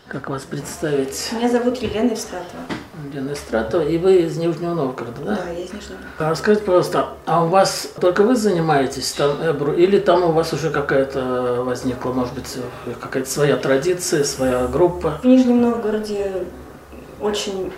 Как вас представить? Меня зовут Елена Евстратова. Елена Евстратова, и вы из Нижнего Новгорода, да? Да, я из Нижнего Новгорода. Расскажите, пожалуйста, а у вас только вы занимаетесь там Эбру, или там у вас уже какая-то возникла, может быть, какая-то своя традиция, своя группа? В Нижнем Новгороде очень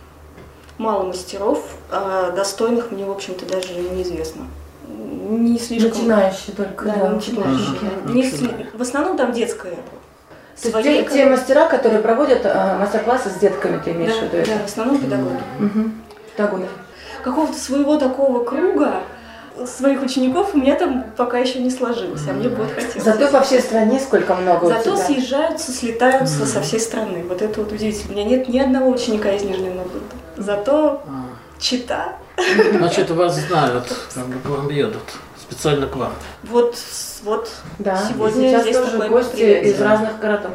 мало мастеров, а достойных мне, в общем-то, даже неизвестно. Не слишком... Начинающие только. Да, начинающие. В основном там детская Эбру. То есть те мастера, которые проводят мастер-классы с детками, ты имеешь в виду это? Да, в основном педагоги. Педагоги. Какого-то своего такого круга своих учеников у меня там пока еще не сложилось, а мне будет хотелось. Зато по всей стране сколько много Зато у тебя. Съезжаются, слетаются со всей страны. Вот это вот удивительно. У меня нет ни одного ученика из Нижнего Новгорода. Зато Чита. Значит, вас знают, как бы к вам едут, специально к вам. Вот Да, сегодня сейчас здесь тоже такой гости мероприятие. из разных городов.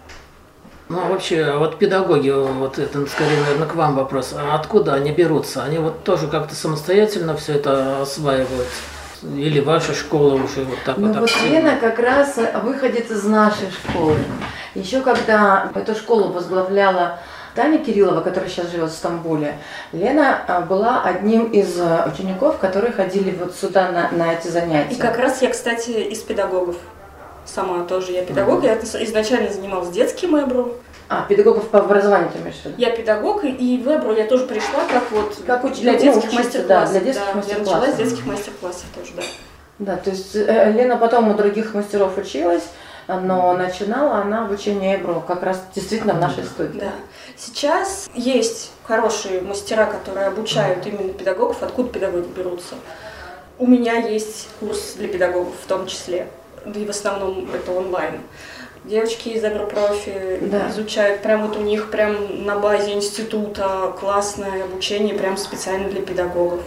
Ну, а вообще, вот педагоги, вот это скорее, наверное, к вам вопрос. А откуда они берутся? Они вот тоже как-то самостоятельно все это осваивают? Или ваша школа уже вот так вот Вот активно? Лена как раз выходит из нашей школы. Еще когда эту школу возглавляла Таня Кириллова, которая сейчас живет в Стамбуле, Лена была одним из учеников, которые ходили вот сюда на эти занятия. И как раз я, кстати, из педагогов. Сама тоже я педагог. Я изначально занималась детским Эбру. Педагогов по образованию ты имеешь в виду? Я педагог, и в Эбру я тоже пришла как для детских мастер-классов. Да, для детских Я мастер-классов. начала с детских мастер-классов тоже, да. Да, то есть Лена потом у других мастеров училась, но начинала она обучение Эбру как раз действительно в нашей студии. Да. Сейчас есть хорошие мастера, которые обучают именно педагогов. Откуда педагоги берутся? У меня есть курс для педагогов в том числе. Да и в основном это онлайн. Девочки из Эбру-профи изучают, прям вот у них прям на базе института классное обучение, прям специально для педагогов.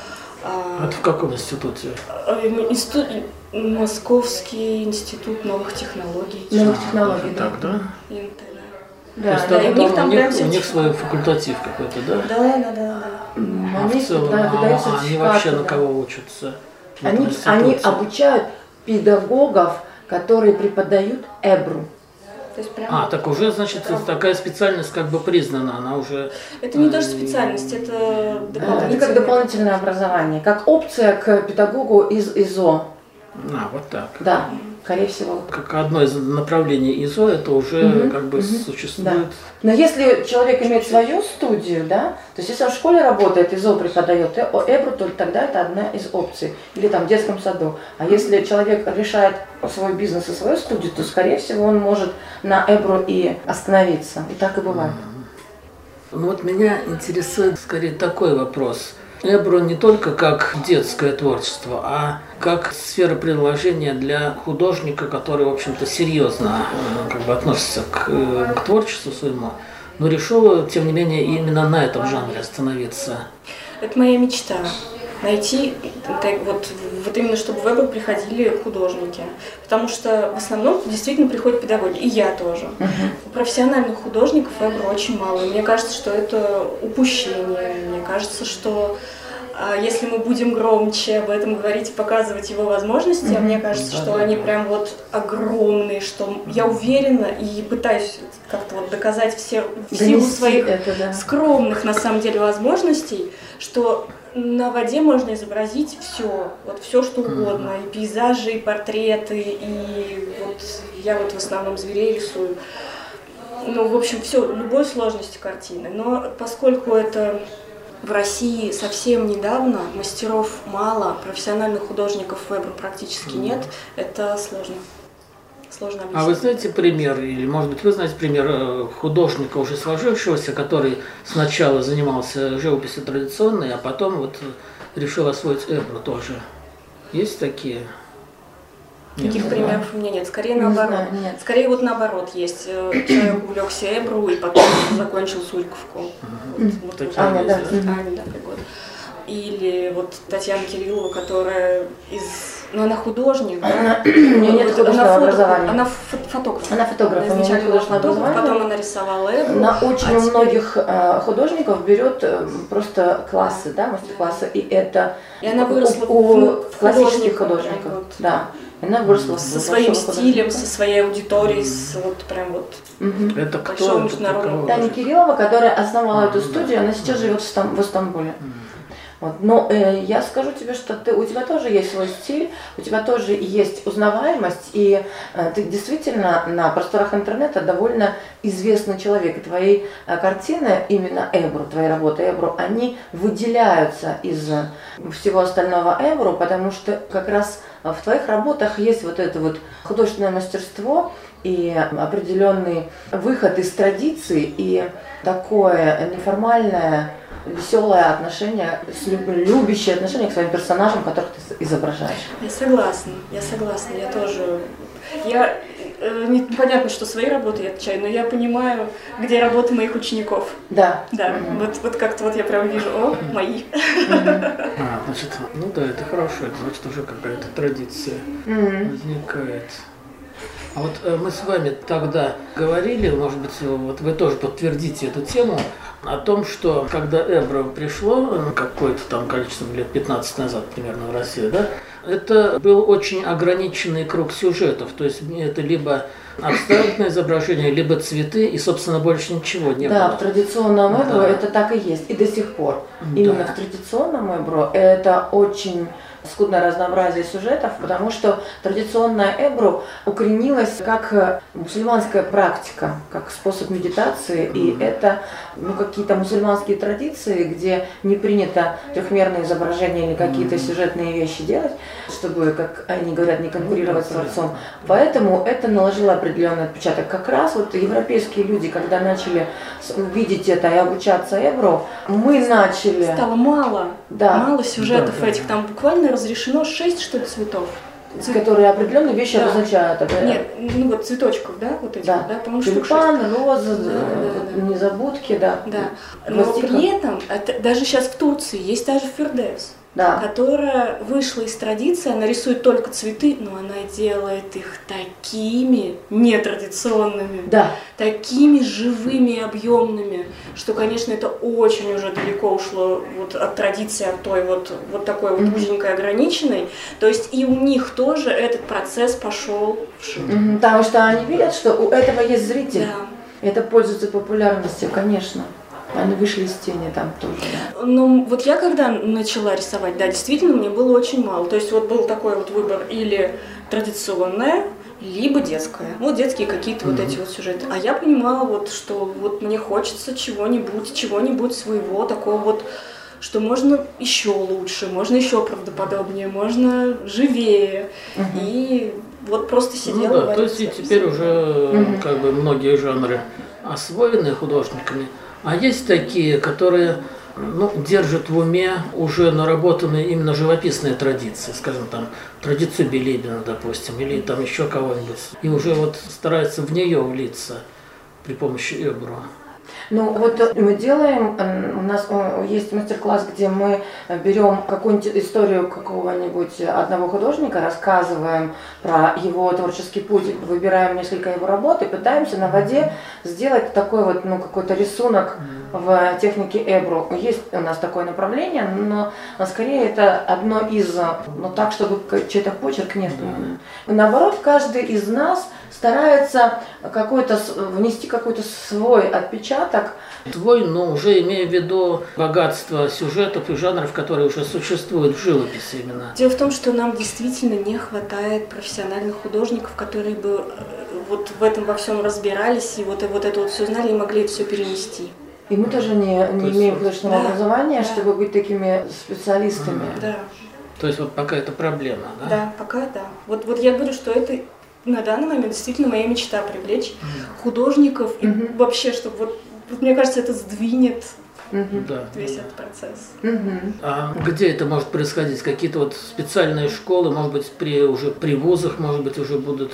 Это в каком институте? Московский институт новых технологий. Новых технологий, да. Так, да? ИНТ, да. То есть и у них там прям у них свой факультатив какой-то, да? Да. А в целом, они вообще на кого учатся? Они обучают педагогов, которые преподают Эбру. То есть прям так уже, значит, такая специальность как бы признана, она уже... Это не то, что специальность, это дополнительное. Это как дополнительное образование, как опция к педагогу из ИЗО. Вот так. Да, скорее всего. Как одно из направлений ИЗО, это уже как бы существует. Да. Но если человек имеет свою студию, да, то есть если он в школе работает, ИЗО преподает Эбру, то тогда это одна из опций. Или там в детском саду. А если человек решает свой бизнес и свою студию, то, скорее всего, он может на Эбру и остановиться. И так и бывает. Ну вот меня интересует скорее такой вопрос. Эбру не только как детское творчество, а как сфера приложения для художника, который, в общем-то, серьезно как бы относится к творчеству своему, но решил, тем не менее, именно на этом жанре остановиться. Это моя мечта. Найти, вот именно, чтобы в Эбру приходили художники. Потому что в основном действительно приходят педагоги, и я тоже. Профессиональных художников в Эбру очень мало. И мне кажется, что это упущение. Мне кажется, что если мы будем громче об этом говорить и показывать его возможности, мне кажется, что они прям вот огромные, что я уверена и пытаюсь как-то вот доказать в силу своих скромных на самом деле возможностей, что на воде можно изобразить все, вот все что угодно, и пейзажи, и портреты, и вот я вот в основном зверей рисую. Ну, в общем, все, любой сложности картины. Но поскольку это в России совсем недавно, мастеров мало, профессиональных художников в Эбру практически нет, это сложно. Сложно объяснить. А вы знаете пример, или, может быть, вы знаете пример художника, уже сложившегося, который сначала занимался живописью традиционной, а потом вот решил освоить Эбру тоже? Есть такие? Таких примеров у меня нет. Скорее наоборот. Скорее вот наоборот есть. Человек увлекся Эбру и потом закончил Сурьковку. Аня, да. Или вот Татьяна Кириллова, которая из Но она художник. У нее нет художественного образования. Она фотограф. Она фотограф, Она изначально была фотограф, потом она рисовала Эбру. На очень многих художников берет просто классы, да, мастер-классы, и это и она выросла у классических художников. Вот. Да. Она выросла со своим стилем, со своей аудиторией, с вот прям вот это кто? международным. Таня Кириллова, которая основала эту студию, она сейчас живет в Стамбуле. Вот. Но я скажу тебе, что у тебя тоже есть свой стиль, у тебя тоже есть узнаваемость, и ты действительно на просторах интернета довольно известный человек. И твои картины, именно Эбру, твои работы Эбру, они выделяются из всего остального Эбру, потому что как раз в твоих работах есть вот это вот художественное мастерство и определенный выход из традиций, и такое неформальное, веселое отношение, любящее отношение к своим персонажам, которых ты изображаешь. Я согласна, я тоже. Непонятно, что свои работы я отвечаю, но я понимаю, где работы моих учеников. Да. Да, вот как-то вот я прям вижу, мои. Значит, ну да, это хорошо, это значит уже какая-то традиция возникает. А вот мы с вами тогда говорили, может быть, вот вы тоже подтвердите эту тему, о том, что когда Эбру пришло, какое-то там количество лет 15 назад примерно в Россию, да, это был очень ограниченный круг сюжетов, то есть это либо абстрактное изображение, либо цветы, и, собственно, больше ничего не было. Да, в традиционном Эбру это так и есть, и до сих пор. Именно в традиционном Эбру это очень скудное разнообразие сюжетов, потому что традиционная Эбру укоренилась как мусульманская практика, как способ медитации, и это какие-то мусульманские традиции, где не принято трехмерные изображения или какие-то сюжетные вещи делать, чтобы, как они говорят, не конкурировать с Творцом. Поэтому это наложило определенный отпечаток. Как раз вот европейские люди, когда начали видеть это и обучаться Эбру, мы начали... Стало мало, мало сюжетов этих, там буквально разрешено 6, что ли, цветов. Которые определенные вещи обозначают. Нет, ну вот цветочков, да, вот этих, да, по-моему, тюльпан, розы, незабудки, да. Да, но при этом, даже сейчас в Турции есть та же Фирдевс, которая вышла из традиции, она рисует только цветы, но она делает их такими нетрадиционными, такими живыми и объемными, что, конечно, это очень уже далеко ушло вот от традиции, от той вот такой вот узенькой, ограниченной. То есть и у них тоже этот процесс пошел вширь. Потому что они видят, что у этого есть зритель. Да. Это пользуется популярностью, конечно. Они вышли из тени там тоже. Да. Ну, вот я когда начала рисовать, да, действительно, мне было очень мало. То есть вот был такой вот выбор или традиционное, либо детское. Вот детские какие-то вот эти вот сюжеты. А я понимала вот, что вот мне хочется чего-нибудь своего, такого вот, что можно еще лучше, можно еще правдоподобнее, можно живее. И вот просто сидела. Ну да, то есть и теперь уже как бы многие жанры освоены художниками. А есть такие, которые держат в уме уже наработанные именно живописные традиции, скажем, там, традицию Билибина, допустим, или там еще кого-нибудь, и уже вот стараются в нее влиться при помощи Эбру. Ну вот мы делаем, у нас есть мастер-класс, где мы берем какую-нибудь историю какого-нибудь одного художника, рассказываем про его творческий путь, выбираем несколько его работ и пытаемся на воде сделать такой вот, какой-то рисунок в технике Эбру. Есть у нас такое направление, но скорее это одно из, так, чтобы чей-то почерк нет. Наоборот, каждый из нас старается внести какой-то свой отпечаток. Твой, уже имея в виду богатство сюжетов и жанров, которые уже существуют в живописи именно. Дело в том, что нам действительно не хватает профессиональных художников, которые бы вот в этом во всем разбирались и вот это вот все знали и могли это все перенести. И мы тоже не имеем художественного образования, чтобы быть такими специалистами. Да. То есть вот пока это проблема, да? Да, пока да. Вот я говорю, что это на данный момент действительно моя мечта привлечь художников и вообще, чтобы вот мне кажется, это сдвинет весь этот процесс. А где это может происходить? Какие-то вот специальные школы, может быть, при вузах, может быть, уже будут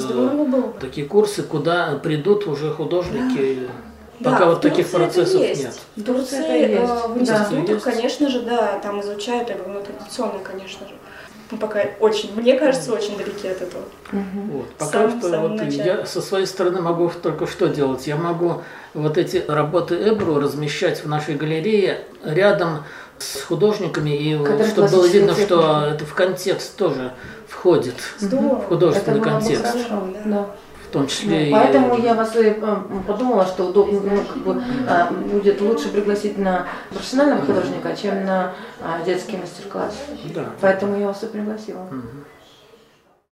такие курсы, куда придут уже художники? Пока вот таких процессов нет. В Турции, в институтах, конечно же, да, там изучают, традиционно, конечно же. мы пока очень, мне кажется, очень далеки от этого. Вот. Пока что вот я со своей стороны могу только что делать. Я могу вот эти работы Эбру размещать в нашей галерее рядом с художниками, и чтобы было видно, что это в контекст тоже входит. Здорово. В художественный контекст. Хорошо, да. В том числе поэтому я вас подумала, что удобно, будет лучше пригласить на профессионального художника, чем на детский мастер-класс. Да. Поэтому я вас и пригласила.